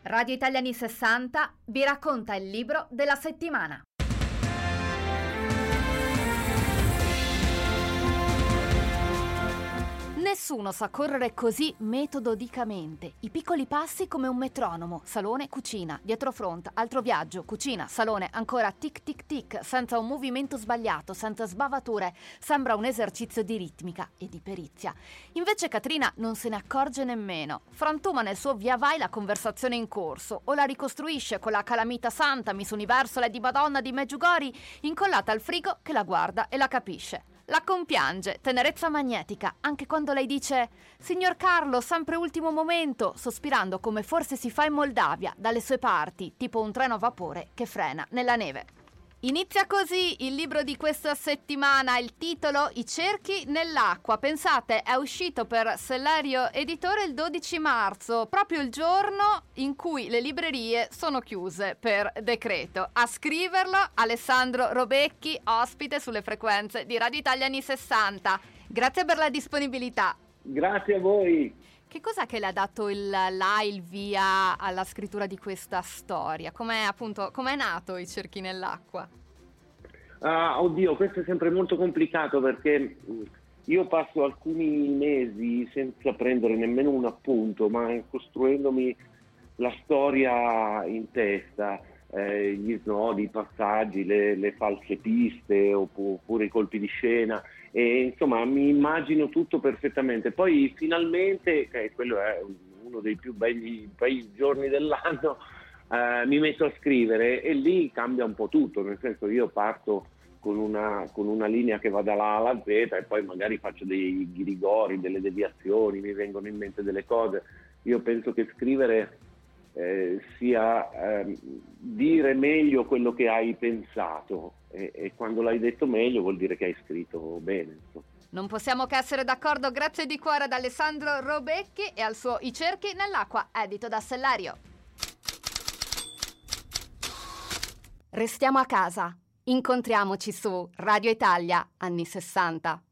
Radio Italia anni 60 vi racconta il libro della settimana. Nessuno sa correre così metodicamente. I piccoli passi come un metronomo. Salone, cucina, dietro front, altro viaggio, cucina, salone, ancora tic tic tic, senza un movimento sbagliato, senza sbavature. Sembra un esercizio di ritmica e di perizia. Invece Catrina non se ne accorge nemmeno. Frantuma nel suo via vai la conversazione in corso o la ricostruisce con la calamita santa Miss Universo Lady Madonna di Meggiugori incollata al frigo che la guarda e la capisce. La compiange, tenerezza magnetica, anche quando lei dice «Signor Carlo, sempre ultimo momento», sospirando come forse si fa in Moldavia, dalle sue parti, tipo un treno a vapore che frena nella neve. Inizia così il libro di questa settimana, il titolo I cerchi nell'acqua. Pensate, è uscito per Sellerio Editore il 12 marzo, proprio il giorno in cui le librerie sono chiuse per decreto. A scriverlo Alessandro Robecchi, ospite sulle frequenze di Radio Italia anni 60. Grazie per la disponibilità. Grazie a voi. Che cos'è che le ha dato il via alla scrittura di questa storia? Com'è nato I cerchi nell'acqua? Oddio, questo è sempre molto complicato perché io passo alcuni mesi senza prendere nemmeno un appunto, ma costruendomi la storia in testa, gli snodi, i passaggi, le false piste oppure i colpi di scena. E insomma mi immagino tutto perfettamente. Poi finalmente, quello è uno dei più bei giorni dell'anno, mi metto a scrivere e lì cambia un po' tutto, nel senso io parto con una linea che va dalla A alla Z e poi magari faccio dei ghirigori, delle deviazioni, mi vengono in mente delle cose. Io penso che scrivere sia dire meglio quello che hai pensato e quando l'hai detto meglio vuol dire che hai scritto bene. Non possiamo che essere d'accordo. Grazie di cuore ad Alessandro Robecchi e al suo I cerchi nell'acqua, edito da Sellerio. Restiamo a casa. Incontriamoci su Radio Italia anni 60.